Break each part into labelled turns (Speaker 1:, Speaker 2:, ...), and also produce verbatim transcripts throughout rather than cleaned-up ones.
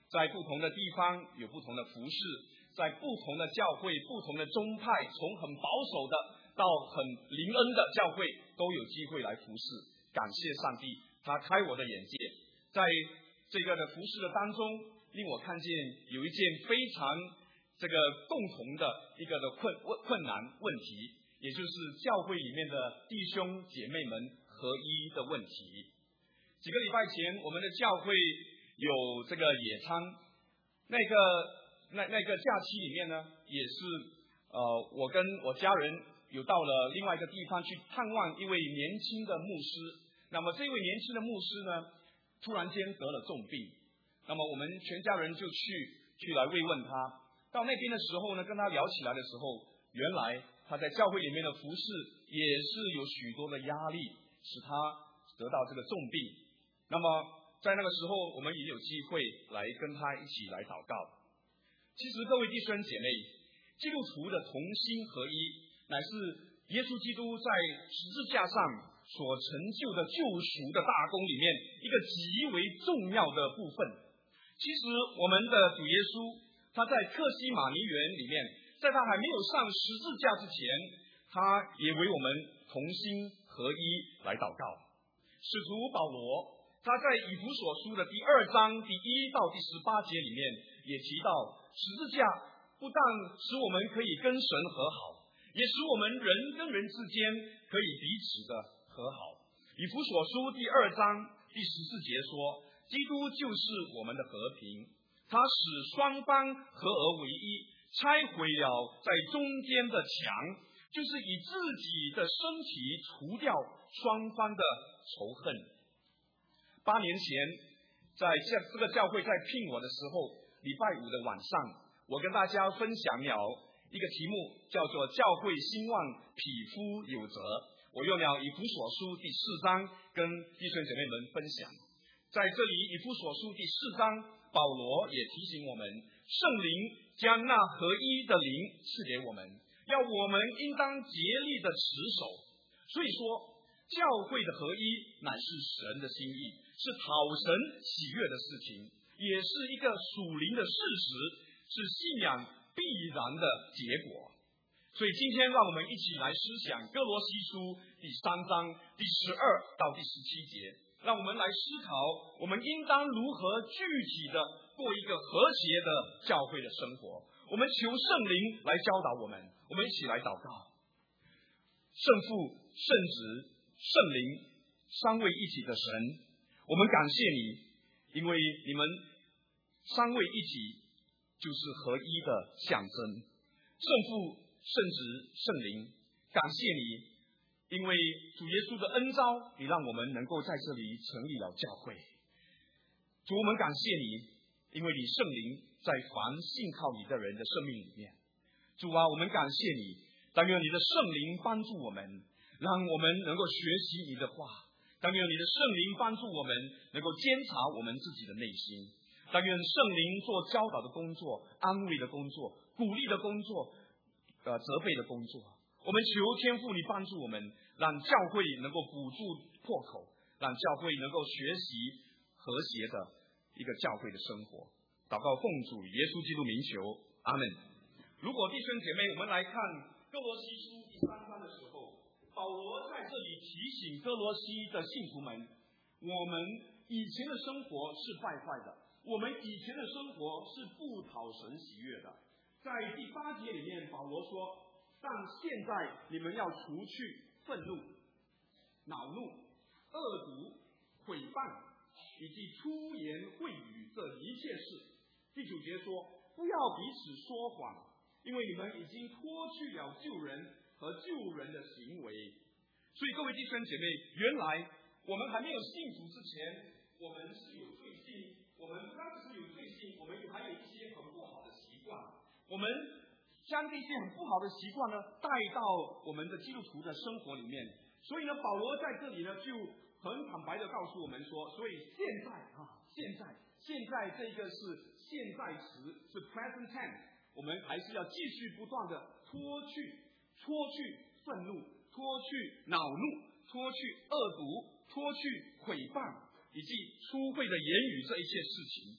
Speaker 1: 在不同的地方有不同的服事，在不同的教会、不同的宗派，从很保守的到很灵恩的教会，都有机会来服事。感谢上帝，他开我的眼界，在这个的服事的当中，令我看见有一件非常这个共同的一个的困困难问题，也就是教会里面的弟兄姐妹们合一的问题。几个礼拜前，我们的教会有这个野餐，那个那那个假期里面呢，也是呃，我跟我家人有到了另外一个地方去探望一位年轻的牧师。那么这位年轻的牧师呢，突然间得了重病，那么我们全家人就去去来慰问他。到那边的时候呢，跟他聊起来的时候，原来他在教会里面的服事也是有许多的压力，使他得到这个重病。那么在那个时候，我们也有机会来跟他一起来祷告。其实各位弟兄姐妹，基督徒的同心合一，乃是耶稣基督在十字架上所成就的救赎的大功里面一个极为重要的部分。其实我们的主耶稣，他在客西马尼园里面，在他还没有上十字架之前，他也为我们同心合一来祷告。使徒保罗，他在以弗所书的第二章第一到第十八节里面也提到，十字架不但使我们可以跟神和好，也使我们人跟人之间可以彼此的和好。以弗所书第二章第十四节说，基督就是我们的和平，他使双方合而为一，拆毁了在中间的墙，就是以自己的身体除掉双方的仇恨。八年前，在这个教会在聘我的时候，礼拜五的晚上，我跟大家分享了一个题目，叫做教会兴旺，匹夫有责。我用了以弗所书第四章跟弟兄姐妹们分享。在这里以弗所书第四章，保罗也提醒我们，圣灵将那合一的灵赐给我们，要我们应当竭力的持守。所以说，教会的合一乃是神的心意，是讨神喜悦的事情，也是一个属灵的事实，是信仰必然的结果。所以今天让我们一起来思想哥罗西书第三章第十二到第十七节，让我们来思考我们应当如何具体的过一个和谐的教会的生活。我们求圣灵来教导我们，我们一起来祷告。圣父、圣子、圣灵三位一体的神，我们感谢你，因为你们三位一体就是合一的象征。圣父、圣子、圣灵，感谢你，因为主耶稣的恩召，你让我们能够在这里成立了教会。主，我们感谢你，因为你圣灵在凡信靠你的人的生命里面。主啊，我们感谢你，但愿你的圣灵帮助我们，让我们能够学习你的话，但愿你的圣灵帮助我们能够监察我们自己的内心，但愿圣灵做教导的工作、安慰的工作、鼓励的工作、呃责备的工作。我们求天父你帮助我们，让教会能够补助破口，让教会能够学习和谐的一个教会的生活。祷告奉主耶稣基督名求，阿门。如果弟兄姐妹，我们来看哥罗西书第三章的时候，保罗在这里提醒哥罗西的信徒们，我们以前的生活是败坏的，我们以前的生活是不讨神喜悦的。在第八节里面，保罗说，但现在你们要除去愤怒、恼怒、恶毒、毁谤以及出言秽语这一切事。第九节说，不要彼此说谎，因为你们已经脱去了旧人和旧人的行为。所以各位弟兄姐妹，原来我们还没有信主之前，我们是有罪性，我们不单只是有罪性，我们还有一些很不好的习惯。我们将这些很不好的习惯呢带到我们的基督徒的生活里面。所以呢，保罗在这里呢就很坦白的告诉我们说，所以现在啊，现在现在这个是现在词，是 present tense， 我们还是要继续不断的脱去脱去愤怒，脱去恼怒，脱去恶毒，脱去毁谤以及污秽的言语这一切事情。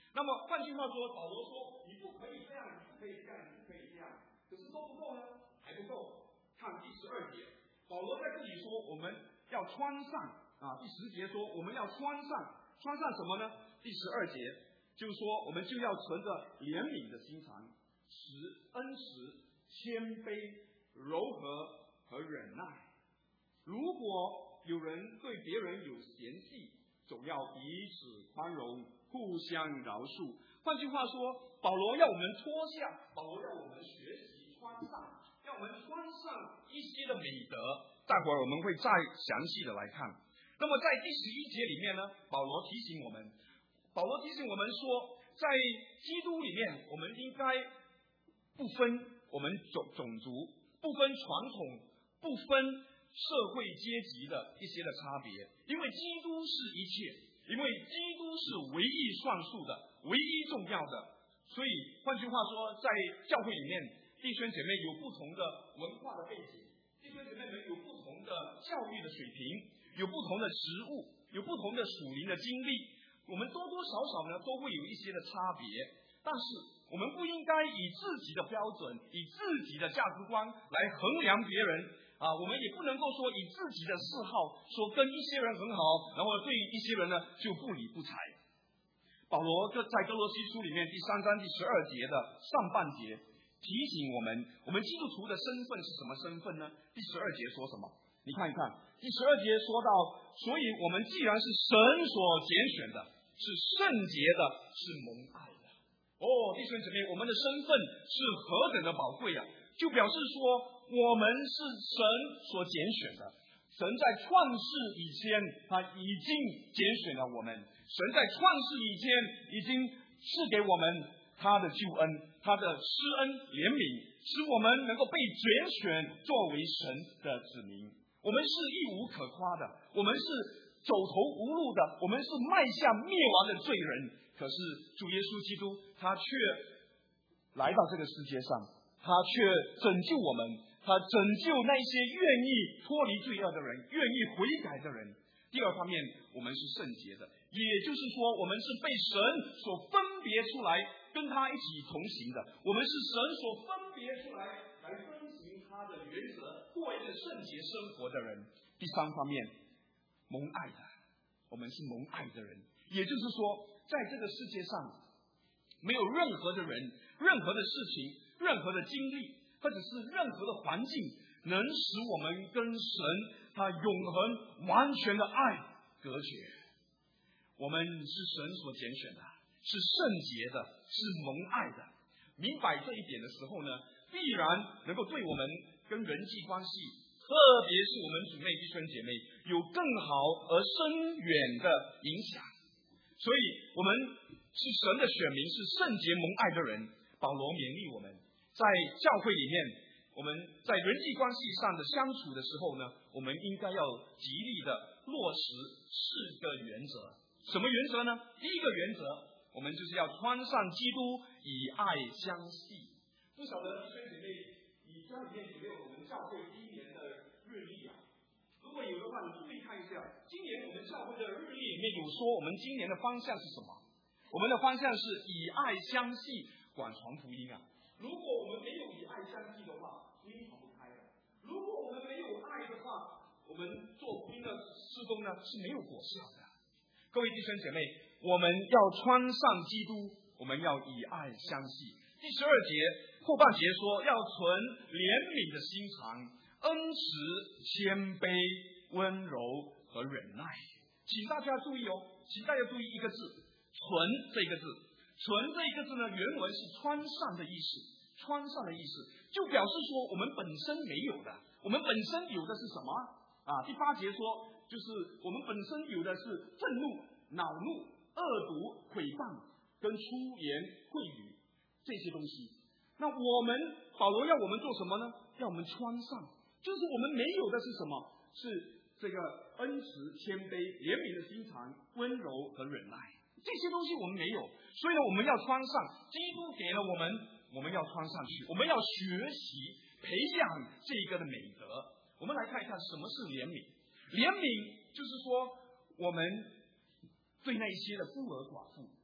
Speaker 1: 那么换句话说，保罗说你不可以这样，你不可以这样，你不可以这样，可是够不够呢？还不够。看第十二节，保罗在这里说我们要穿上啊，第十节说我们要穿上，穿上什么呢？第十二节就是说我们就要存着怜悯的心肠，使恩慈、谦卑、柔和和忍耐。如果有人对别人有嫌隙，总要彼此宽容，互相饶恕。换句话说，保罗要我们脱下，保罗要我们学习穿上，要我们穿上一些的美德。待会儿我们会再详细的来看。那么在第十一节里面呢，保罗提醒我们，保罗提醒我们说，在基督里面，我们应该不分我们种种族，不分传统，不分社会阶级的一些的差别，因为基督是一切，因为基督是唯一算数的，唯一重要的。所以换句话说，在教会里面，弟兄姐妹有不同的文化的背景，弟兄姐妹们有不同的教育的水平，有不同的职务，有不同的属灵的经历，我们多多少少呢都会有一些的差别。但是我们不应该以自己的标准，以自己的价值观来衡量别人啊，我们也不能够说以自己的嗜好说跟一些人很好，然后对一些人呢就不理不睬。保罗在哥罗西书里面第三章第十二节的上半节提醒我们，我们基督徒的身份是什么身份呢？第十二节说什么？你看一看，第十二节说到，所以我们既然是神所拣选的，是圣洁的，是蒙爱的。哦，弟兄姊妹，我们的身份是何等的宝贵啊！就表示说我们是神所拣选的，神在创世以前他已经拣选了我们，神在创世以前已经赐给我们他的救恩，他的施恩怜悯，使我们能够被拣选作为神的子民。我们是一无可夸的，我们是走投无路的，我们是迈向灭亡的罪人。可是主耶稣基督他却来到这个世界上，他却拯救我们，他拯救那些愿意脱离罪恶的人，愿意悔改的人。第二方面，我们是圣洁的，也就是说我们是被神所分别出来跟他一起同行的，我们是神所分别出来来遵行他的原则，过一个圣洁生活的人。第三方面，蒙爱的，我们是蒙爱的人，也就是说在这个世界上没有任何的人，任何的事情，任何的经历，或者是任何的环境能使我们跟神他永恒完全的爱隔绝。我们是神所拣选的，是圣洁的，是蒙爱的。明白这一点的时候呢，必然能够对我们跟人际关系，特别是我们主内弟兄姐妹有更好而深远的影响。所以我们是神的选民，是圣洁蒙爱的人。保罗勉励我们，在教会里面，我们在人际关系上的相处的时候呢，我们应该要极力的落实四个原则。什么原则呢？第一个原则，我们就是要穿上基督，以爱相系。不晓得弟兄姐妹，你家里面有没有我们教会今年的日历啊？如果有的话，你注意看一下，今年我们教会的日历里面有说我们今年的方向是什么？我们的方向是以爱相系，广传福音啊。如果我们没有以爱相系的话，福音传不开的。如果我们没有爱的话，我们做福音的事工呢是没有果效的。各位弟兄姐妹，我们要穿上基督，我们要以爱相系。第十二节后半节说，要存怜悯的心肠，恩慈、谦卑、温柔和忍耐。请大家注意哦，请大家注意一个字，存这个字。存这个字呢，原文是穿上的意思，穿上的意思就表示说我们本身没有的，我们本身有的是什么啊？第八节说，就是我们本身有的是愤怒、恼怒、恶毒、诽谤跟出言秽语这些东西。那我们保罗要我们做什么呢？要我们穿上，就是我们没有的是什么？是这个恩慈、谦卑、怜悯的心肠、温柔和忍耐。这些东西我们没有，所以呢，我们要穿上。基督给了我们，我们要穿上去。我们要学习培养这一个的美德。我们来看一看什么是怜悯。怜悯就是说，我们对那些的孤儿寡妇，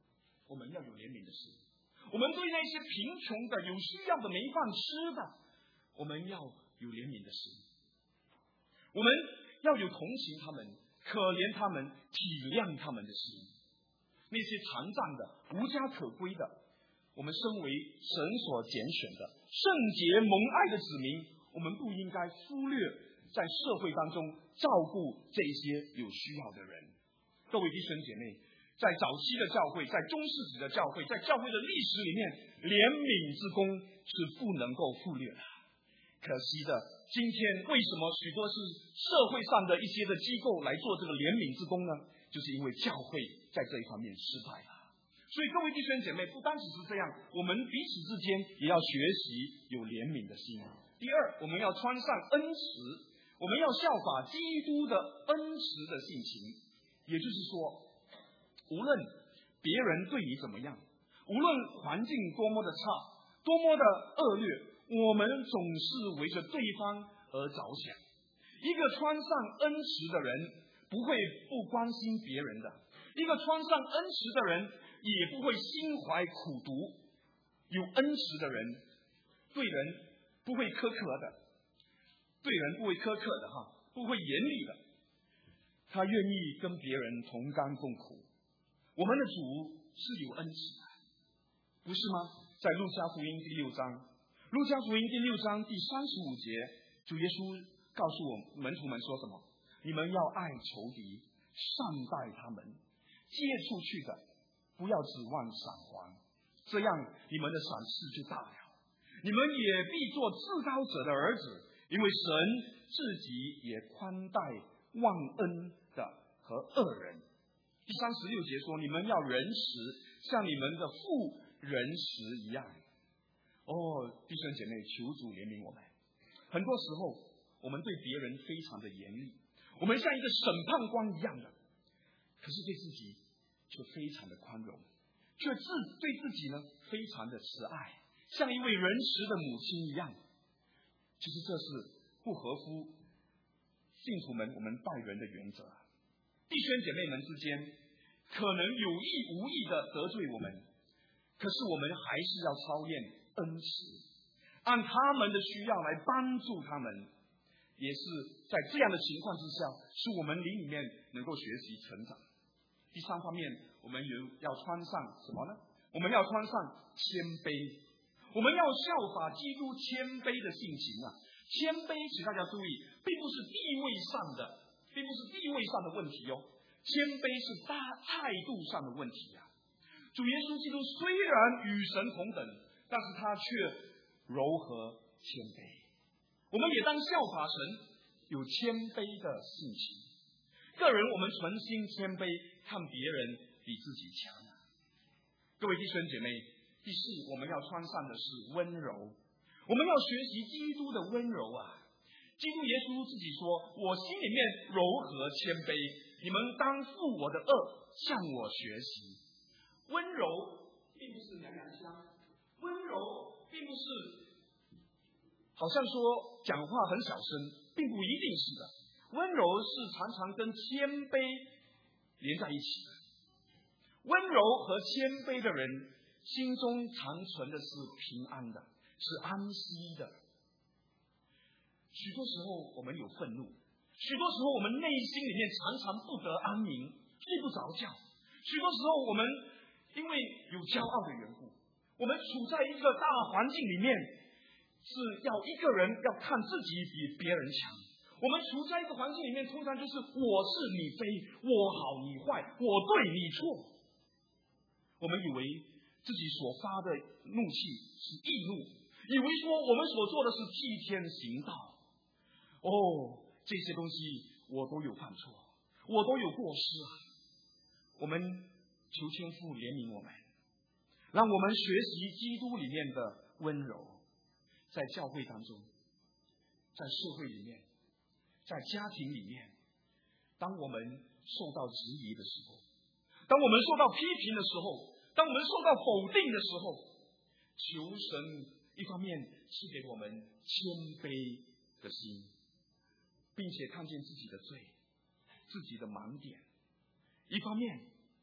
Speaker 1: 我们要有怜悯的心。我们对那些贫穷的、有需要的、没饭吃的，我们要有怜悯的心。我们要有同情他们、可怜他们、体谅他们的心。那些残障的、无家可归的，我们身为神所拣选的、圣洁蒙爱的子民，我们不应该忽略在社会当中照顾这些有需要的人。各位弟兄姐妹，在早期的教会，在中世纪的教会，在教会的历史里面，怜悯之功是不能够忽略的。可惜的，今天为什么许多是社会上的一些的机构来做这个怜悯之功呢？就是因为教会在这一方面失败了。所以各位弟兄姐妹，不单只是这样，我们彼此之间也要学习有怜悯的心。第二，我们要穿上恩慈，我们要效法基督的恩慈的性情。也就是说，无论别人对你怎么样，无论环境多么的差，多么的恶劣，我们总是围着对方而着想。一个穿上恩慈的人不会不关心别人的，一个穿上恩慈的人也不会心怀苦毒。有恩慈的人对人不会苛刻的，对人不会苛刻的哈，不会严厉的，他愿意跟别人同甘共苦。我们的主是有恩慈的，不是吗？在路加福音第六章，路加福音第六章第三十五节，主耶稣告诉我门徒们说什么？你们要爱仇敌，善待他们，借出去的不要指望赏还，这样你们的赏赐就大了。你们也必做至高者的儿子，因为神自己也宽待忘恩的和恶人。第三十六节说，你们要仁慈，像你们的父仁慈一样。哦，弟兄姐妹，求主怜悯我们。很多时候我们对别人非常的严厉，我们像一个审判官一样的，可是对自己却非常的宽容，却自对自己呢非常的慈爱，像一位仁慈的母亲一样。其实这是不合乎信徒们我们待人的原则。弟兄姐妹们之间可能有意无意的得罪我们，可是我们还是要操练恩慈，按他们的需要来帮助他们。也是在这样的情况之下，使我们灵里面能够学习成长。第三方面，我们有要穿上什么呢？我们要穿上谦卑，我们要效法基督谦卑的性情啊！谦卑，请大家注意，并不是地位上的，并不是地位上的问题哟、哦。谦卑是大态度上的问题啊！主耶稣基督虽然与神同等，但是他却柔和谦卑。我们也当效法神，有谦卑的性情。个人我们存心谦卑，看别人比自己强。各位弟兄姐妹，第四，我们要穿上的是温柔。我们要学习基督的温柔啊！基督耶稣自己说，我心里面柔和谦卑，你们当负我的恶，向我学习。温柔并不是娘娘腔，温柔并不是好像说讲话很小声，并不一定是的。温柔是常常跟谦卑连在一起的。温柔和谦卑的人心中常存的是平安的，是安息的。许多时候我们有愤怒，许多时候我们内心里面常常不得安宁，睡不着觉。许多时候我们因为有骄傲的缘故，我们处在一个大环境里面，是要一个人要看自己比别人强。我们处在一个环境里面，通常就是我是你非，我好你坏，我对你错。我们以为自己所发的怒气是易怒，以为说我们所做的是替天行道。哦，这些东西我都有犯错，我都有过失啊。我们求天父怜悯我们，让我们学习基督里面的温柔。在教会当中，在社会里面，在家庭里面，当我们受到质疑的时候，当我们受到批评的时候，当我们受到否定的时候，求神一方面赐给我们谦卑的心，并且看见自己的罪，自己的盲点；一方面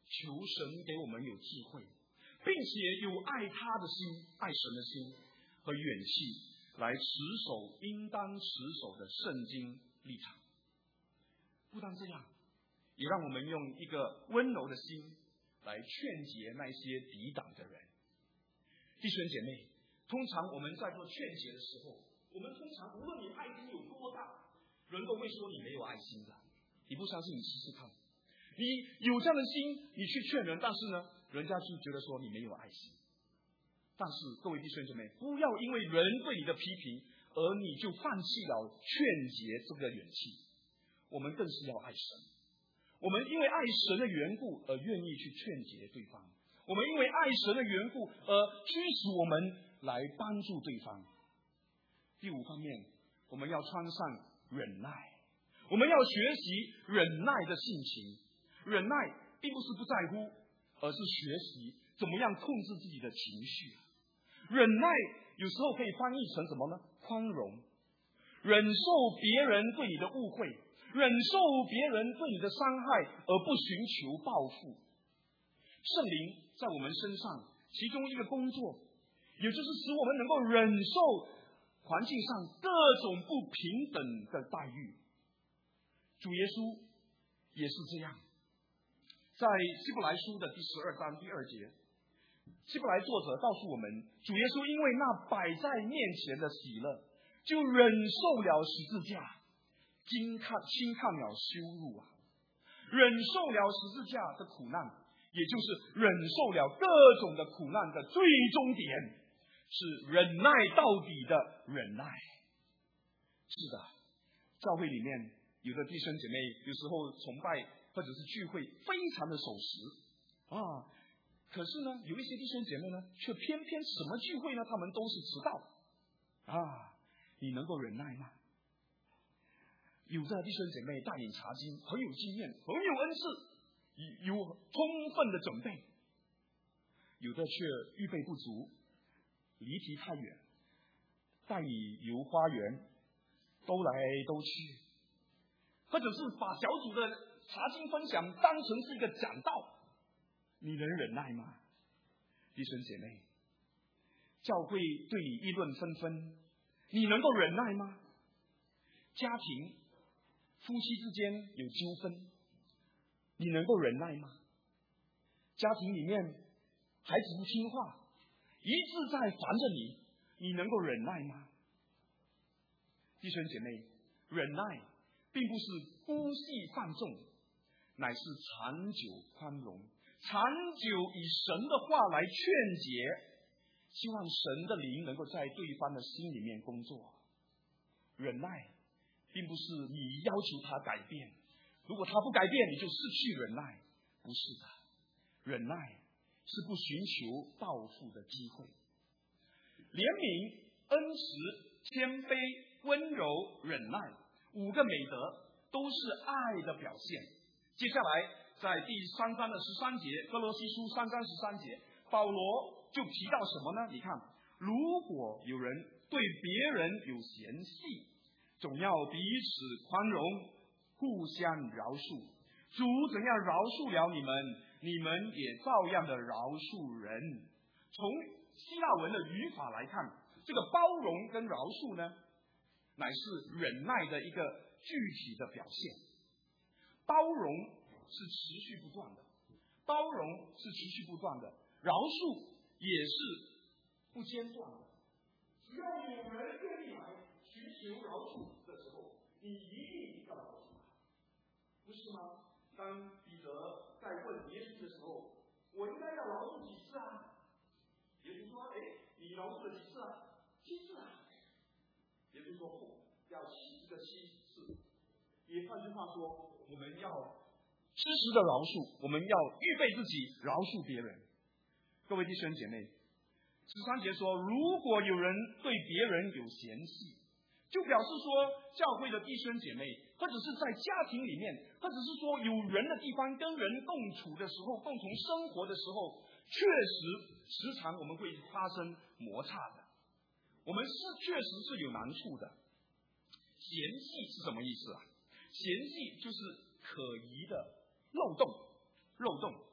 Speaker 1: 求神给我们有智慧，并且有爱他的心、爱神的心和勇气，来持守应当持守的圣经立场。不但这样，也让我们用一个温柔的心来劝解那些抵挡的人。弟兄姐妹，通常我们在做劝解的时候，我们通常无论你爱心有多大，人都会说你没有爱心的。你不相信，你试试看。你有这样的心，你去劝人，但是呢，人家就觉得说你没有爱心。但是各位弟兄姐妹，不要因为人对你的批评，而你就放弃了劝解这个勇气。我们更是要爱神，我们因为爱神的缘故而愿意去劝解对方，我们因为爱神的缘故而驱使我们来帮助对方。第五方面，我们要穿上忍耐，我们要学习忍耐的性情。忍耐并不是不在乎，而是学习怎么样控制自己的情绪。忍耐有时候可以翻译成什么呢？宽容，忍受别人对你的误会，忍受别人对你的伤害，而不寻求报复。圣灵在我们身上其中一个工作，也就是使我们能够忍受环境上各种不平等的待遇。主耶稣也是这样，在希伯来书的第十二章第二节，希伯来作者告诉我们，主耶稣因为那摆在面前的喜乐，就忍受了十字架，轻看轻看了羞辱啊，忍受了十字架的苦难，也就是忍受了各种的苦难的最终点，是忍耐到底的忍耐。是的，教会里面有的弟兄姐妹有时候崇拜或者是聚会非常的守时啊，可是呢，有一些弟兄姐妹呢，却偏偏什么聚会呢，他们都是迟到啊。你能够忍耐吗？有的弟兄姐妹带领查经，很有经验，很有恩赐，有充分的准备，有的却预备不足，离题太远，带你游花园，兜来兜去，或者是把小组的查经分享当成是一个讲道，你能忍耐吗？弟兄姐妹，教会对你议论纷纷，你能够忍耐吗？家庭夫妻之间有纠纷，你能够忍耐吗？家庭里面孩子不听话，一直在烦着你，你能够忍耐吗？弟兄姐妹，忍耐并不是姑息放纵，乃是长久宽容，长久以神的话来劝解，希望神的灵能够在对方的心里面工作。忍耐并不是你要求他改变，如果他不改变，你就失去忍耐。不是的，忍耐是不寻求报复的机会。怜悯、恩慈、谦卑、温柔、忍耐，五个美德都是爱的表现。接下来在第三章的十三节，哥罗西书三章十三节，保罗就提到什么呢？你看，如果有人对别人有嫌隙，总要彼此宽容，互相饶恕。主怎样饶恕了你们，你们也照样的饶恕人。从希腊文的语法来看，这个包容跟饶恕呢，乃是忍耐的一个具体的表现。包容是持续不断的，包容是持续不断的，饶恕也是不间断的。只要有人愿意来寻求饶恕的时候，你一定要饶恕他，不是吗？当彼得在问耶稣的时候，我应该要饶恕几次啊？耶稣说：“哎，你饶恕了几次啊？七次啊。”耶稣说：“不，要七个七次。”也换句话说，我们要适时的饶恕，我们要预备自己饶恕别人。各位弟兄姐妹，十三节说，如果有人对别人有嫌隙，就表示说教会的弟兄姐妹，或者是在家庭里面，或者是说有人的地方跟人共处的时候，共同生活的时候，确实时常我们会发生摩擦的，我们是确实是有难处的。嫌隙是什么意思啊？嫌隙就是可疑的漏洞，漏洞。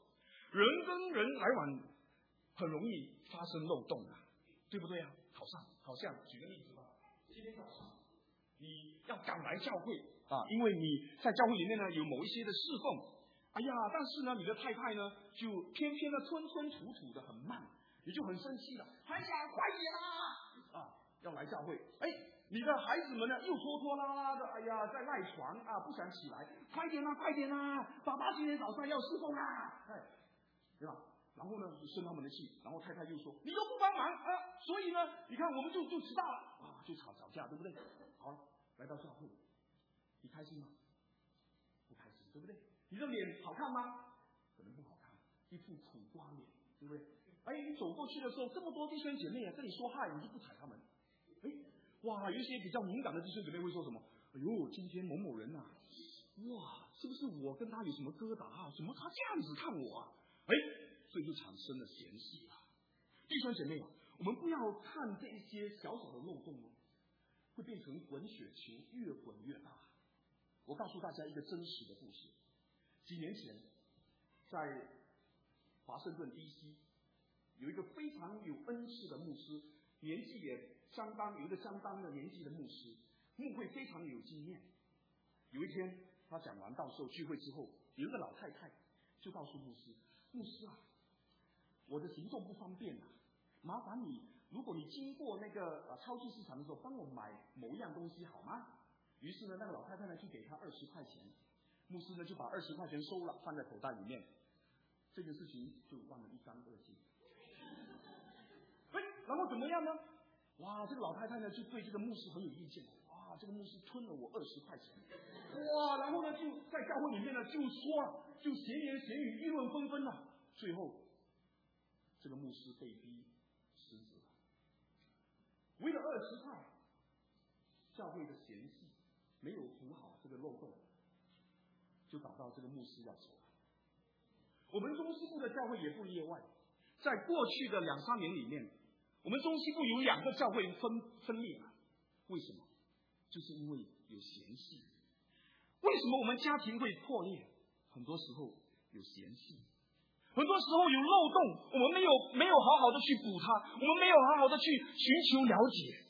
Speaker 1: 人跟人来往很容易发生漏洞啊，对不对啊？好像好像举个例子吧，今天早上你要赶来教会啊，因为你在教会里面呢有某一些的侍奉，哎呀，但是呢你的太太呢就偏偏的吞吞吐吐的很慢，你就很生气了，哎呀，快点啦！啊，要来教会，哎，你的孩子们呢又拖拖拉拉的，哎呀，在赖床啊，不想起来，快点啦，快点啦，爸爸今天早上要侍奉啊，哎，对吧？然后呢，就生他们的气，然后太太又说你都不帮忙啊，所以呢，你看我们就就迟到了啊，就吵吵架，对不对？好，来到教会，你开心吗？不开心，对不对？你的脸好看吗？可能不好看，一副苦瓜脸，对不对？哎，你走过去的时候，这么多弟兄姐妹啊跟你说嗨，你就不睬他们。哎，哇，有一些比较敏感的弟兄姐妹会说什么？哎呦，今天某某人啊，哇，是不是我跟他有什么疙瘩啊？怎么他这样子看我啊？哎，所以就产生了嫌隙啊。弟兄姐妹啊，我们不要看这一些小小的漏洞哦，会变成滚雪球，越滚越大。我告诉大家一个真实的故事。几年前，在华盛顿 D C 有一个非常有恩赐的牧师，年纪也相当有一个相当的年纪的牧师，牧会非常有经验。有一天，他讲完道授聚会之后，有一个老太太就告诉牧师：“牧师啊，我的行动不方便啊，麻烦你，如果你经过那个呃超级市场的时候，帮我买某一样东西好吗？”于是呢，那个老太太呢就给他二十块钱，牧师呢就把二十块钱收了，放在口袋里面。这件事情就忘了一干二净。哎，然后怎么样呢？哇，这个老太太呢就对这个牧师很有意见。哇，这个牧师吞了我二十块钱。哇，然后呢就在教会里面呢就说，就闲言闲语，议论纷纷了。最后，这个牧师被逼辞职了。为了二十块，教会的嫌隙没有补好这个漏洞，就搞到这个牧师要走了。我们中西部的教会也不例外，在过去的两三年里面，我们中西部有两个教会分分裂了。为什么？就是因为有嫌隙。为什么我们家庭会破裂？很多时候有嫌隙，很多时候有漏洞，我们没有没有好好的去补它，我们没有好好的去寻求了解，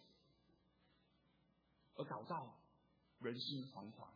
Speaker 1: 而搞到人心惶惶。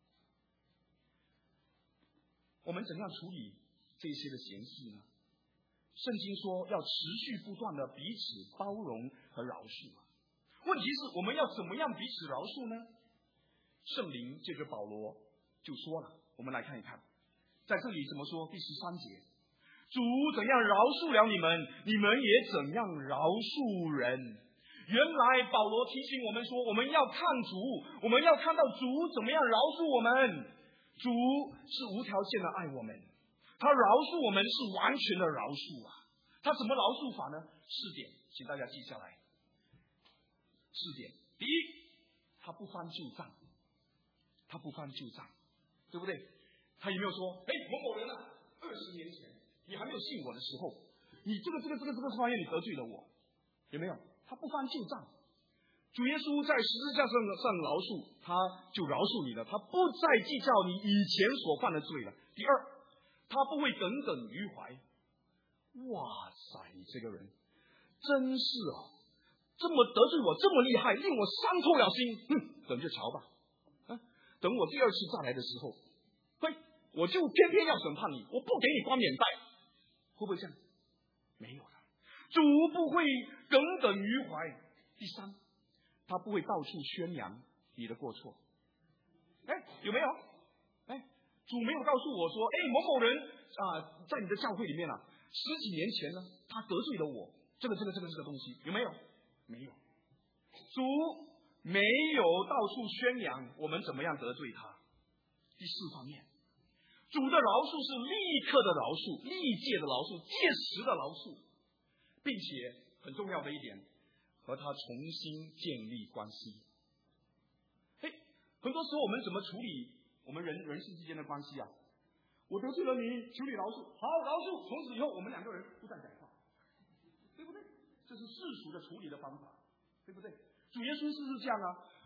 Speaker 1: 我们怎样处理这些的嫌隙呢？圣经说要持续不断的彼此包容和饶恕。问题是我们要怎么样彼此饶恕呢？圣灵借着保罗就说了，我们来看一看，在这里怎么说？第十三节，主怎样饶恕了你们，你们也怎样饶恕人。原来保罗提醒我们说，我们要看主，我们要看到主怎么样饶恕我们。主是无条件的爱我们，他饶恕我们是完全的饶恕啊。他怎么饶恕法呢？四点，请大家记下来。四点，第一，他不翻旧账，他不翻旧账，对不对？他有没有说，哎，某某人啊，二十年前你还没有信我的时候，你这个这个这个这个方面你得罪了我，有没有？他不翻旧账。主耶稣在十字架上上饶恕，他就饶恕你了，他不再计较你以前所犯的罪了。第二，他不会耿耿于怀。哇塞，你这个人真是哦，这么得罪我这么厉害，令我伤透了心。哼，等着瞧吧，啊，等我第二次再来的时候，嘿，我就偏偏要审判你，我不给你冠冕带，会不会这样？没有的，主不会耿耿于怀。第三，他不会到处宣扬你的过错。哎，有没有？哎，主没有告诉我说，哎，某某人啊、呃，在你的教会里面啊，十几年前呢，他得罪了我，这个这个这个这个东西有没有？没有。主没有到处宣扬我们怎么样得罪他。第四方面，主的饶恕是立刻的饶恕，历届的饶恕，届时的饶恕，并且很重要的一点，和他重新建立关系。嘿，很多时候我们怎么处理我们人人世之间的关系啊？我得罪了你，求你饶恕，好饶恕，从此以后我们两个人不再讲话，对不对？这是世俗的处理的方法，对不对？主耶稣是不是这样啊？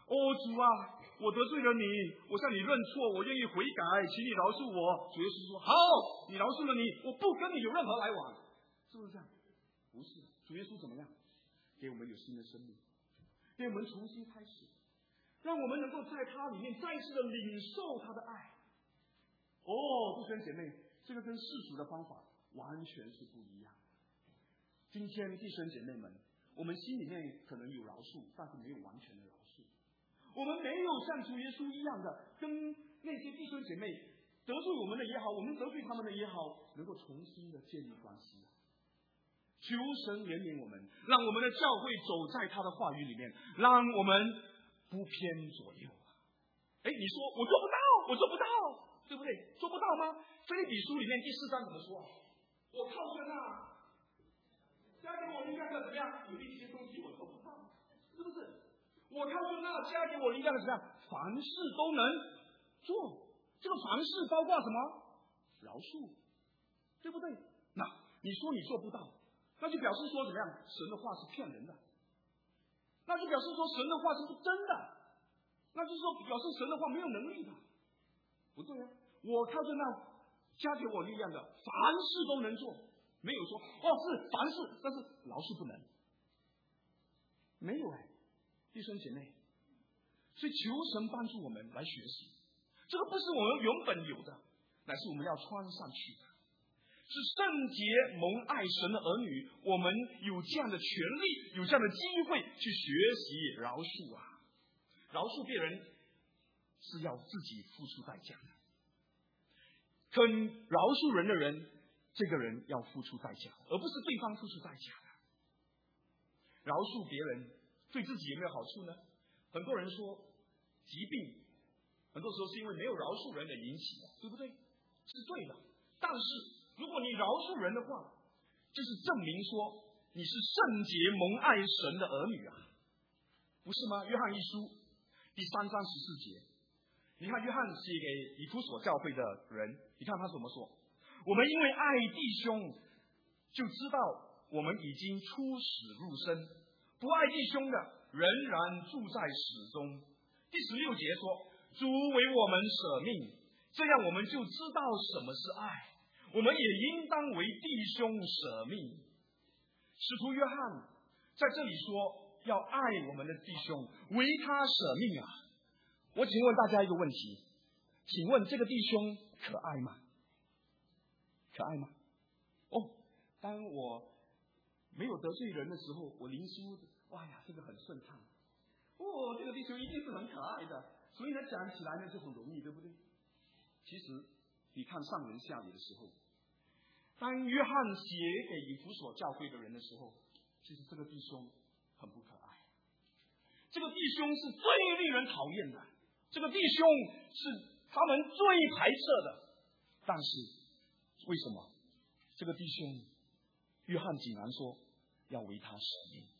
Speaker 2: 哦，主啊，我得罪了你，我向你认错，我愿意悔改，请你饶恕我。主耶稣说：好，你饶恕了你，我不跟你有任何来往。是不是这样？不是，主耶稣怎么样？给我们有新的生命，给我们重新开始，让我们能够在他里面再次的领受他的爱。哦，弟兄姐妹，这个跟世俗的方法完全是不一样。今天弟兄姐妹们，我们心里面可能有饶恕，但是没有完全的饶恕。我们没有像主耶稣一样的，跟那些弟兄姐妹得罪我们的也好，我们得罪他们的也好，能够重新的建立关系。求神怜悯我们，让我们的教会走在他的话语里面，让我们不偏左右。哎，你说我做不到，我做不到，对不对？做不到吗？腓立比书里面第四章怎么说？我靠着那加给我力量的怎么样？有一些东西我做不到，是不是？我靠着那加给我力量的怎么样？凡事都能做。这个凡事包括什么？饶恕，对不对？那你说你做不到，那就表示说怎么样？神的话是骗人的，那就表示说神的话是不真的，那就是说表示神的话没有能力的，不对啊！我靠着那加给我力量的，凡事都能做，没有说哦是凡事，但是饶恕不能，没有哎，弟兄姐妹，所以求神帮助我们来学习，这个不是我们原本有的，乃是我们要穿上去的。是圣洁蒙爱神的儿女，我们有这样的权利，有这样的机会去学习饶恕啊！饶恕别人是要自己付出代价的，肯饶恕人的人，这个人要付出代价，而不是对方付出代价的。饶恕别人对自己有没有好处呢？很多人说疾病很多时候是因为没有饶恕人的引起的，对不对？是对的，但是如果你饶恕人的话，就是证明说你是圣洁蒙爱神的儿女啊，不是吗？约翰一书第三章十四节，你看约翰写给以弗所教会的人，你看他怎么说？我们因为爱弟兄，就知道我们已经出死入生；不爱弟兄的，仍然住在死中。第十六节说，主为我们舍命，这样我们就知道什么是爱。我们也应当为弟兄舍命。使徒约翰在这里说要爱我们的弟兄，为他舍命啊！我请问大家一个问题，请问这个弟兄可爱吗？可爱吗？哦，当我没有得罪人的时候，我灵修，哇呀，这个很顺畅。哦，这个弟兄一定是很可爱的，所以呢讲起来呢就很容易，对不对？其实你看上文下理的时候，当约翰写给以弗所教会的人的时候，其实这个弟兄很不可爱，这个弟兄是最令人讨厌的，这个弟兄是他们最排斥的。但是为什么这个弟兄约翰竟然说要为他舍命？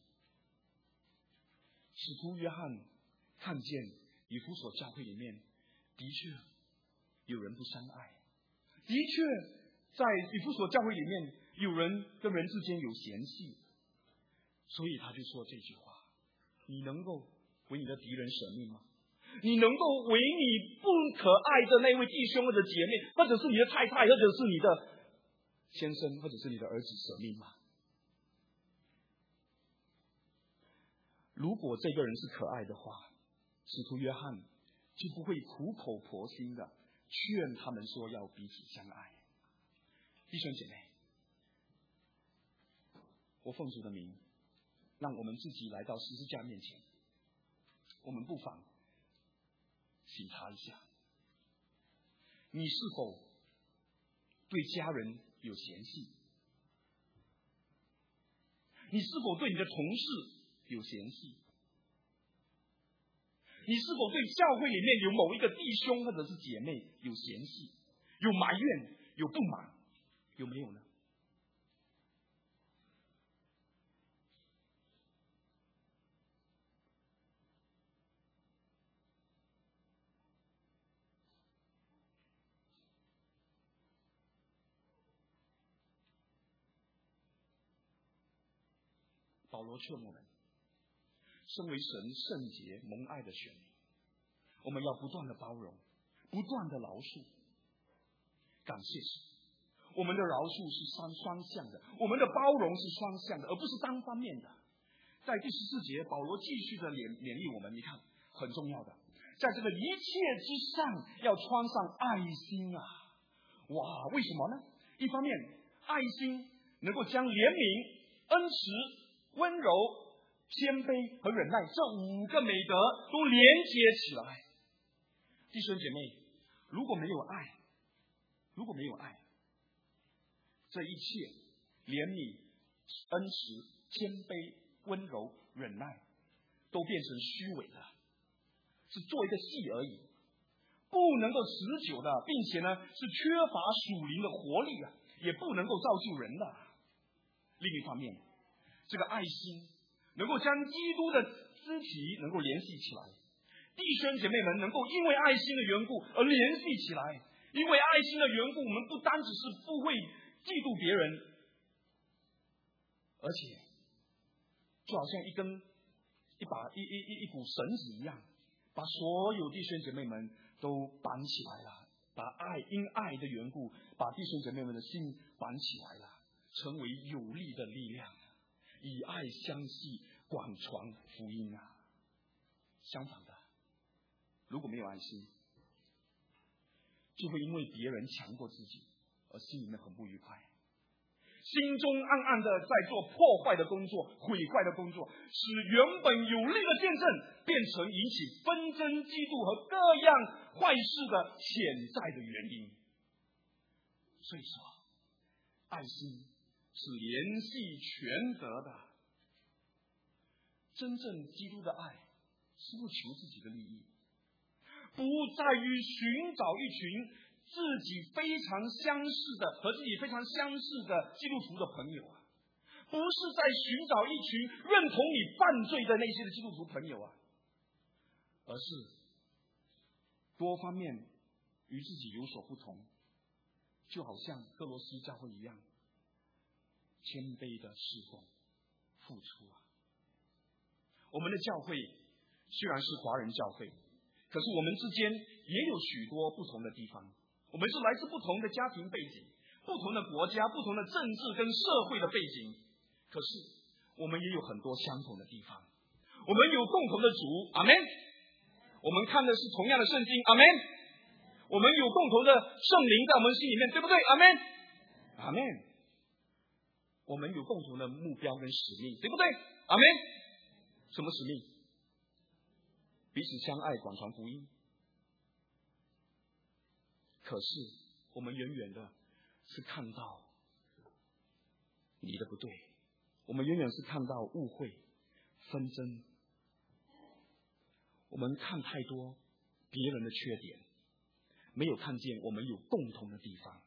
Speaker 2: 使徒约翰看见以弗所教会里面的确有人不相爱，的确在以弗所教会里面有人跟人之间有嫌隙，所以他就说这句话：你能够为你的敌人舍命吗？你能够为你不可爱的那位弟兄或者姐妹，或者是你的太太，或者是你的先生，或者是你的儿子舍命吗？如果这个人是可爱的话，使徒约翰就不会苦口婆心的劝他们说要彼此相爱。弟兄姐妹，我奉主的名，让我们自己来到十字架面前，我们不妨省察一下，你是否对家人有嫌隙？你是否对你的同事有嫌隙？你是否对教会里面有某一个弟兄或者是姐妹有嫌隙、有埋怨、有不满？有没有呢？保罗劝我们，
Speaker 1: 身为神圣洁蒙爱的选民，我们要不断的包容，不断的饶恕。感谢神，我们的饶恕是双双向的，我们的包容是双向的，而不是单方面的。在第十四节，保罗继续的勉勉励我们，你看很重要的，在这个一切之上要穿上爱心啊！哇，为什么呢？一方面，爱心能够将怜悯、恩慈、温柔、谦卑和忍耐这五个美德都连接起来。弟兄姐妹，如果没有爱，如果没有爱，这一切怜悯、恩慈、谦卑、温柔、忍耐都变成虚伪的，是做一个戏而已，不能够持久的，并且呢是缺乏属灵的活力啊，也不能够造就人的。另一方面，这个爱心能够将基督的肢体能够联系起来，弟兄姐妹们能够因为爱心的缘故而联系起来。因为爱心的缘故，我们不单只是不会嫉妒别人，而且就好像一根一把一一一一股绳子一样，把所有弟兄姐妹们都绑起来了，把爱因爱的缘故，把弟兄姐妹们的心绑起来了，成为有力的力量，以爱相系，广传福音啊！相反的，如果没有爱心，就会因为别人强过自己而心里面很不愉快，心中暗暗的在做破坏的工作、毁坏的工作，使原本有力的见证变成引起纷争、嫉妒和各样坏事的潜在的原因。所以说，爱心是联系全德的。真正基督的爱是不求自己的利益，不在于寻找一群自己非常相似的和自己非常相似的基督徒的朋友啊，不是在寻找一群认同你犯罪的那些的基督徒朋友啊，而是多方面与自己有所不同，就好像哥罗西教会一样，谦卑的侍奉、付出啊。我们的教会虽然是华人教会，可是我们之间也有许多不同的地方，我们是来自不同的家庭背景、不同的国家、不同的政治跟社会的背景，可是我们也有很多相同的地方，我们有共同的主，阿们。我们看的是同样的圣经，阿们。我们有共同的圣灵在我们心里面，对不对？阿们，阿们。我们有共同的目标跟使命，对不对？阿们。什么使命？彼此相爱，广传福音。可是我们远远的是看到你的不对，我们远远是看到误会、纷争，我们看太多别人的缺点，没有看见我们有共同的地方。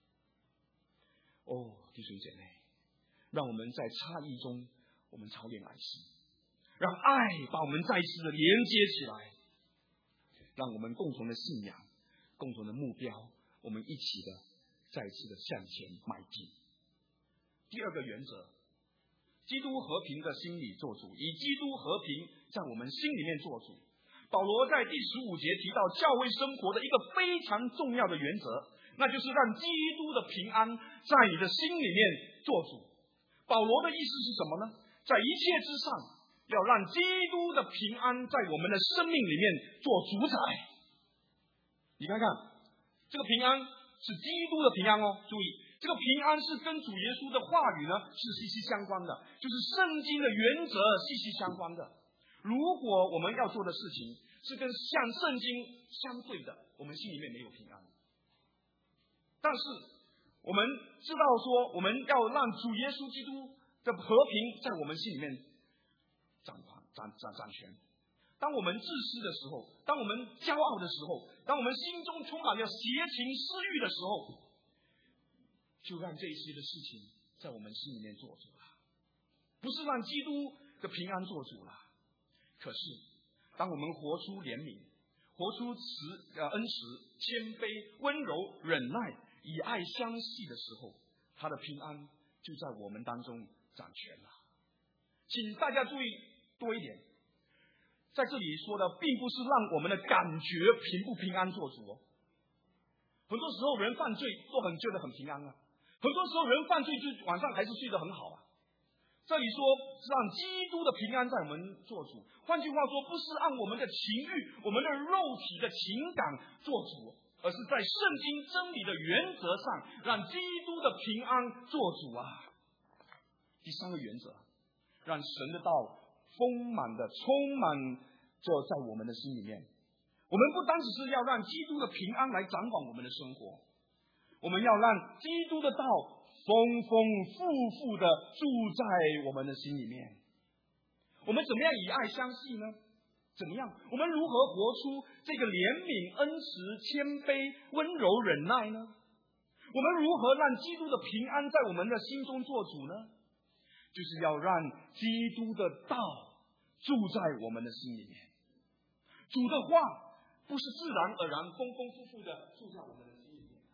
Speaker 1: 哦，弟兄姐妹，让我们在差异中我们操练爱心，让爱把我们再次的连接起来，让我们共同的信仰、共同的目标，我们一起的再次的向前迈进。第二个原则，基督和平的心理做主，以基督和平在我们心里面做主。保罗在第十五节提到教会生活的一个非常重要的原则，那就是让基督的平安在你的心里面做主。保罗的意思是什么呢？在一切之上，要让基督的平安在我们的生命里面做主宰。你看看，这个平安是基督的平安哦，注意，这个平安是跟主耶稣的话语呢是息息相关的，就是圣经的原则息息相关的。如果我们要做的事情是跟像圣经相对的，我们心里面没有平安。但是我们知道说，我们要让主耶稣基督的和平在我们心里面掌掌掌掌权。当我们自私的时候，当我们骄傲的时候，当我们心中充满了邪情私欲的时候，就让这些的事情在我们心里面做主了，不是让基督的平安做主了。可是当我们活出怜悯，活出慈呃恩慈、谦卑、温柔、忍耐，以爱相系的时候，他的平安就在我们当中掌权了。请大家注意多一点， 在这里说的并不是让我们的感觉平不平安做主哦。很多时候人犯罪都很觉得很平安啊，很多时候人犯罪就晚上还是睡得很好啊。这里说是让基督的平安在我们做主，换句话说，不是按我们的情欲、我们的肉体的情感做主，而是在圣经真理的原则上，让基督的平安做主啊。第三个原则，让神的道丰满的充满着在我们的心里面。我们不单只是要让基督的平安来掌管我们的生活，我们要让基督的道丰丰富富的住在我们的心里面。我们怎么样以爱相系呢？怎么样？我们如何活出这个怜悯、恩慈、谦卑、温柔、忍耐呢？我们如何让基督的平安在我们的心中做主呢？就是要让基督的道住在我们的心里面。主的话不是自然而然、丰丰富富的住在我们的心里面。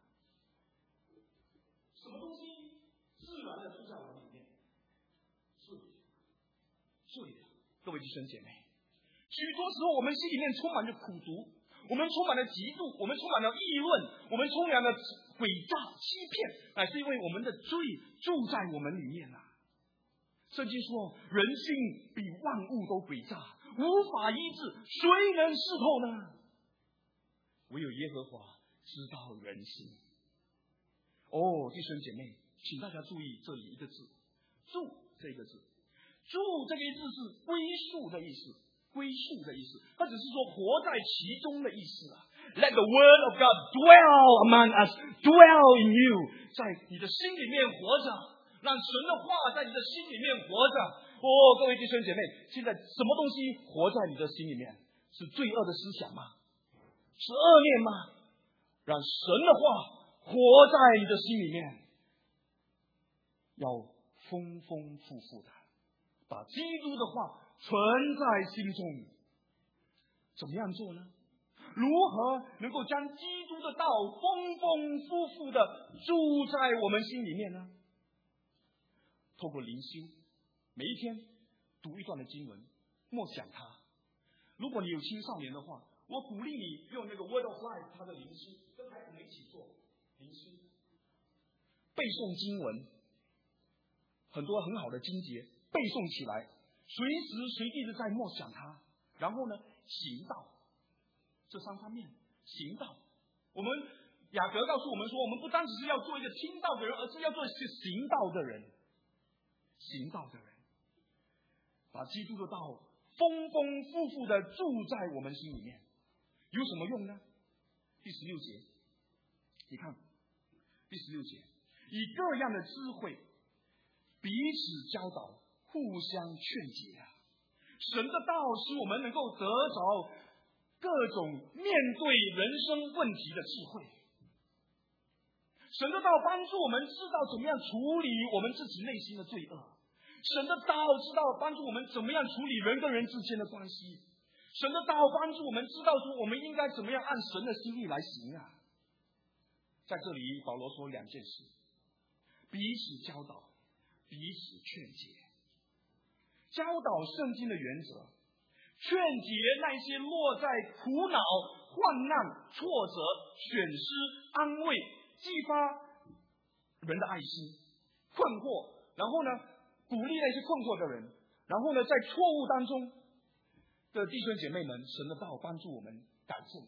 Speaker 1: 什么东西自然的住在我们里面？罪，罪的。各位弟兄姐妹，许多时候我们心里面充满着苦毒，我们充满了嫉妒，我们充满了议论，我们充满了诡诈、欺骗，乃是因为我们的罪住在我们里面啊。圣经说，人性比万物都诡诈，无法医治，谁能识透呢？唯有耶和华知道人心。哦，弟兄姐妹，请大家注意这里一个字，住这个字，住这个字是归宿的意思，归宿的意思，它只是说活在其中的意思啊。Let the word of God dwell among us, dwell in you， 在你的心里面活着，让神的话在你的心里面活着。哦，各位弟兄姐妹，现在什么东西活在你的心里面？是罪恶的思想吗？是恶念吗？让神的话活在你的心里面，要丰丰富富的把基督的话存在心中。怎么样做呢？如何能够将基督的道丰丰富富的住在我们心里面呢？透过灵修，每一天读一段的经文，默想它。如果你有青少年的话，我鼓励你用那个 Word of Life 它的灵修，跟孩子们一起做灵修，背诵经文，很多很好的经节背诵起来，随时随地的在默想它。然后呢，行道，这三方面行道。我们雅各告诉我们说，我们不单只是要做一个听道的人，而是要做一个行道的人。行道的人，把基督的道丰丰富富的住在我们心里面，有什么用呢？第十六节，你看，第十六节，以各样的智慧彼此教导，互相劝解啊。神的道使我们能够得着各种面对人生问题的智慧。神的道帮助我们知道怎么样处理我们自己内心的罪恶。神的道知道帮助我们怎么样处理人跟人之间的关系。神的道帮助我们知道说我们应该怎么样按神的心意来行啊。在这里保罗说两件事，彼此教导，彼此劝解。教导圣经的原则，劝解那些落在苦恼、患难、挫折、损失、安慰，激发人的爱心、困惑，然后呢鼓励那些困惑的人，然后呢在错误当中的弟兄姐妹们，神的道帮助我们改正。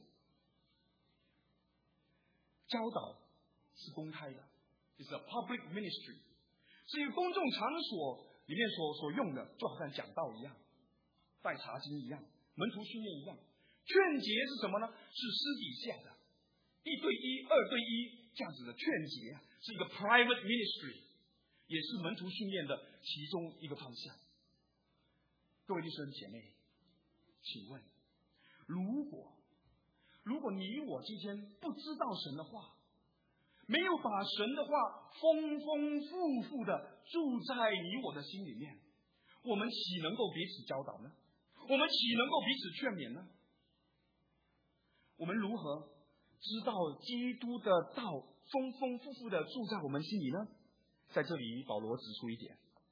Speaker 1: 教导是公开的， It's a public ministry， 是一个公众场所里面所所用的，就好像讲道一样，带查经一样，门徒训练一样。劝解是什么呢？是私底下的，一对一、二对一这样子的劝解，是一个 private ministry， 也是门徒训练的其中一个方向。各位弟兄姐妹，请问，如果如果你我今天不知道神的话，没有把神的话丰丰富富的住在你我的心里面，我们岂能够彼此教导呢？我们岂能够彼此劝勉呢？我们如何知道基督的道丰丰富富的住在我们心里呢？在这里保罗指出一点，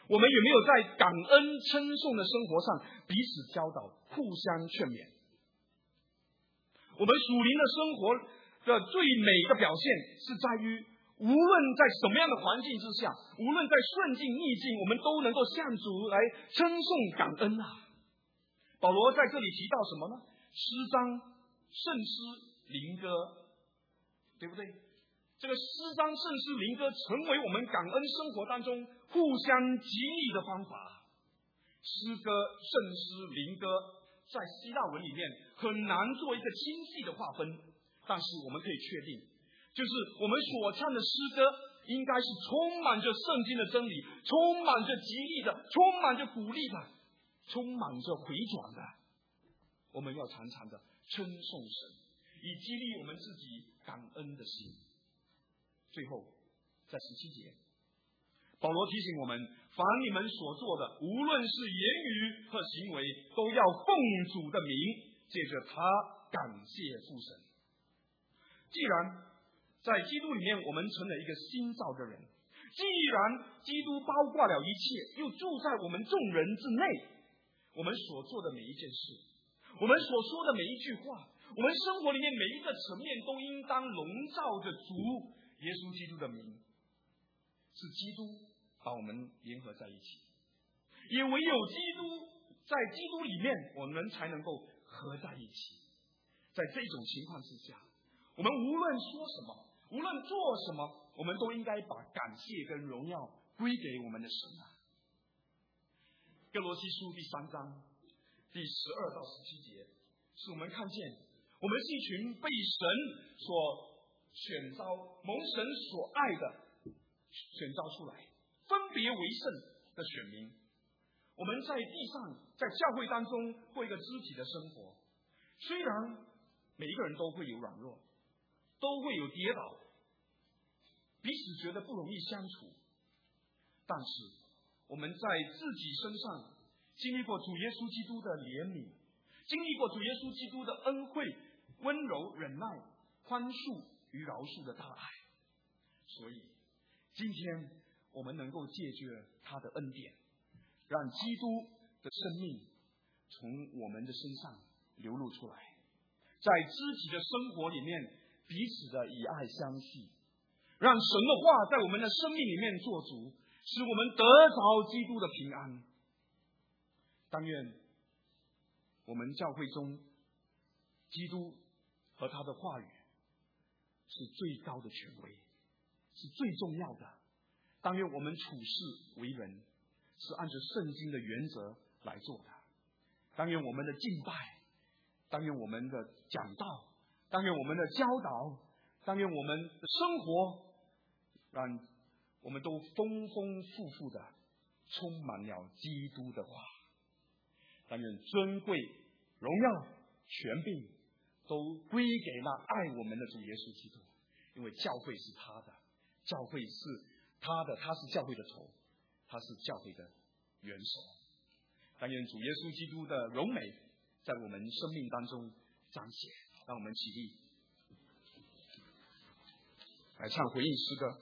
Speaker 1: 我们有没有在感恩称颂的生活上彼此教导，互相劝勉？我们属灵的生活的最美的表现是在于，无论在什么样的环境之下，无论在顺境逆境，我们都能够向主来称颂感恩啊。保罗在这里提到什么呢？诗章、圣诗、灵歌，对不对？这个诗章、圣诗、灵歌成为我们感恩生活当中互相激励的方法。诗歌、圣诗、灵歌在希腊文里面很难做一个清晰的划分，但是我们可以确定，就是我们所唱的诗歌应该是充满着圣经的真理，充满着激励的，充满着鼓励的，充满着回转的。我们要常常的称颂神，以激励我们自己感恩的心。最后在十七节，保罗提醒我们，凡你们所做的，无论是言语和行为，都要奉主的名，借着他感谢父神。既然在基督里面我们成了一个新造的人，既然基督包括了一切，又住在我们众人之内，我们所做的每一件事，我们所说的每一句话，我们生活里面每一个层面，都应当笼罩着主耶稣基督的名，是基督把我们联合在一起，也唯有基督在基督里面，我们才能够合在一起。在这种情况之下，我们无论说什么，无论做什么，我们都应该把感谢跟荣耀归给我们的神啊。哥罗西书第三章第十二到十七节，是我们看见我们是一群被神所选召、蒙神所爱的选召出来、分别为圣的选民。我们在地上，在教会当中过一个肢体的生活，虽然每一个人都会有软弱，都会有跌倒，彼此觉得不容易相处，但是我们在自己身上经历过主耶稣基督的怜悯，经历过主耶稣基督的恩惠、温柔、忍耐、宽恕与饶恕的大爱，所以今天我们能够借着他的恩典，让基督的生命从我们的身上流露出来，在肢体的生活里面彼此的以爱相系，让神的话在我们的生命里面做主，使我们得着基督的平安。但愿我们教会中基督和他的话语是最高的权威，是最重要的。但愿我们处事为人是按照圣经的原则来做的。但愿我们的敬拜，但愿我们的讲道，但愿我们的教导，但愿我们的生活，让我们都丰丰富富的充满了基督的话。但愿尊贵、荣耀、权柄都归给那爱我们的主耶稣基督，因为教会是他的，教会是他的，他是教会的头，他是教会的元首。但愿主耶稣基督的荣美在我们生命当中彰显。让我们起立来唱回应诗歌。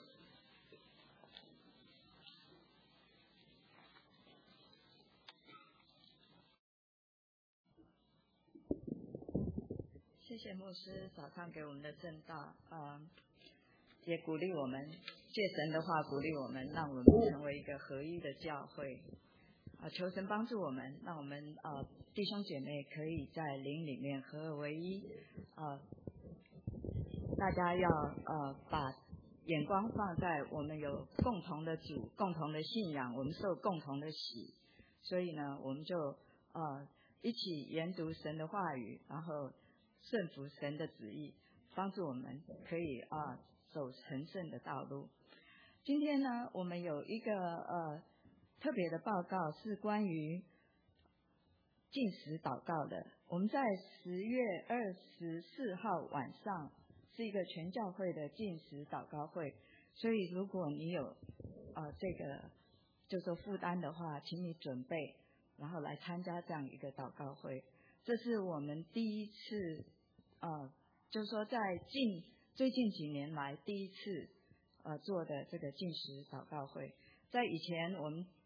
Speaker 3: 谢谢牧师早上给我们的正道，呃，也鼓励我们，借神的话鼓励我们，让我们成为一个合一的教会。呃，求神帮助我们，让我们呃弟兄姐妹可以在灵里面合而为一。呃，大家要呃把眼光放在我们有共同的主、共同的信仰，我们受共同的洗，所以呢，我们就呃一起研读神的话语，然后顺服神的旨意，帮助我们可以啊、呃、走成圣的道路。今天呢，我们有一个呃特别的报告，是关于禁食祷告的。我们在十月二十四号晚上是一个全教会的禁食祷告会，所以如果你有呃这个就说负担的话，请你准备，然后来参加这样一个祷告会。这是我们第一次呃，就是说在近最近几年来第一次呃做的这个禁食祷告会。在以前我们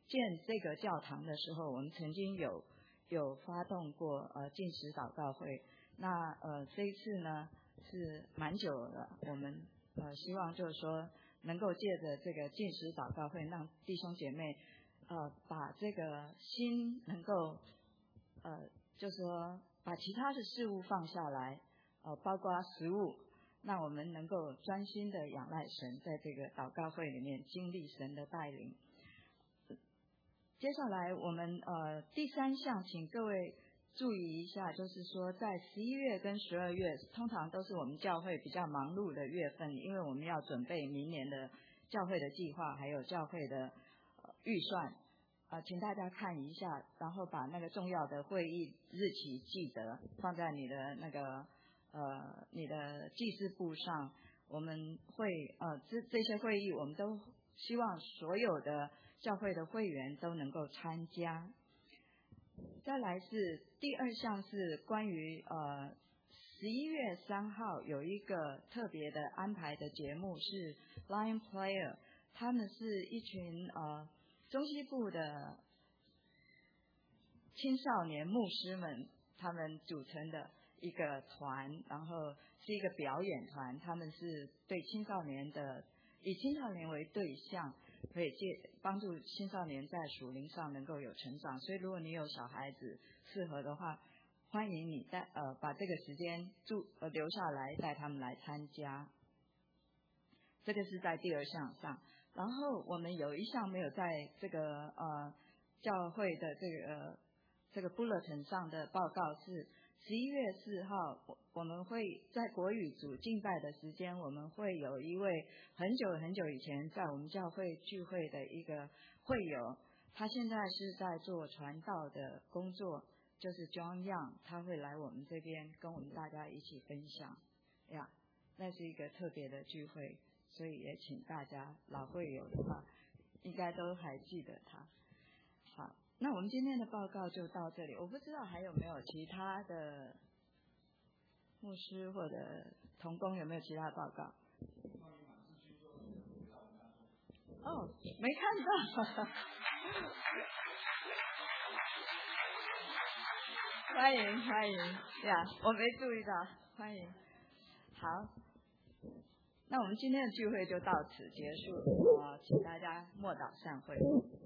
Speaker 3: 建这个教堂的时候，我们曾经有有发动过呃禁食祷告会。那呃这一次呢是蛮久了，我们呃希望就是说能够借着这个禁食祷告会，让弟兄姐妹呃把这个心能够呃就是说把其他的事物放下来，呃包括食物，让我们能够专心的仰赖神，在这个祷告会里面经历神的带领。接下来我们呃第三项，请各位注意一下，就是说在十一月跟十二月通常都是我们教会比较忙碌的月份，因为我们要准备明年的教会的计划，还有教会的、呃、预算。呃，请大家看一下，然后把那个重要的会议日期记得放在你的那个呃你的记事簿上。我们会呃这这些会议，我们都希望所有的教会的会员都能够参加。再来是第二项是关于呃十一月三号有一个特别的安排的节目是 Lion Player， 他们是一群呃中西部的青少年牧师们他们组成的一个团，然后是一个表演团，他们是对青少年的以青少年为对象，可以借帮助青少年在属灵上能够有成长。所以如果你有小孩子适合的话，欢迎你带呃把这个时间住呃留下来带他们来参加。这个是在第二项上。然后我们有一项没有在这个呃教会的这个、呃、这个 bulletin 上的报告是十一月四号，我我们会在国语组敬拜的时间，我们会有一位很久很久以前在我们教会聚会的一个会友，他现在是在做传道的工作，就是 John Young， 他会来我们这边跟我们大家一起分享呀，那是一个特别的聚会，所以也请大家老会友的话应该都还记得他。好，那我们今天的报告就到这里，我不知道还有没有其他的牧师或者同工有没有其他的报告？哦，没看到。欢迎欢迎呀，我没注意到，欢迎。好，那我们今天的聚会就到此结束，呃，请大家默祷散会。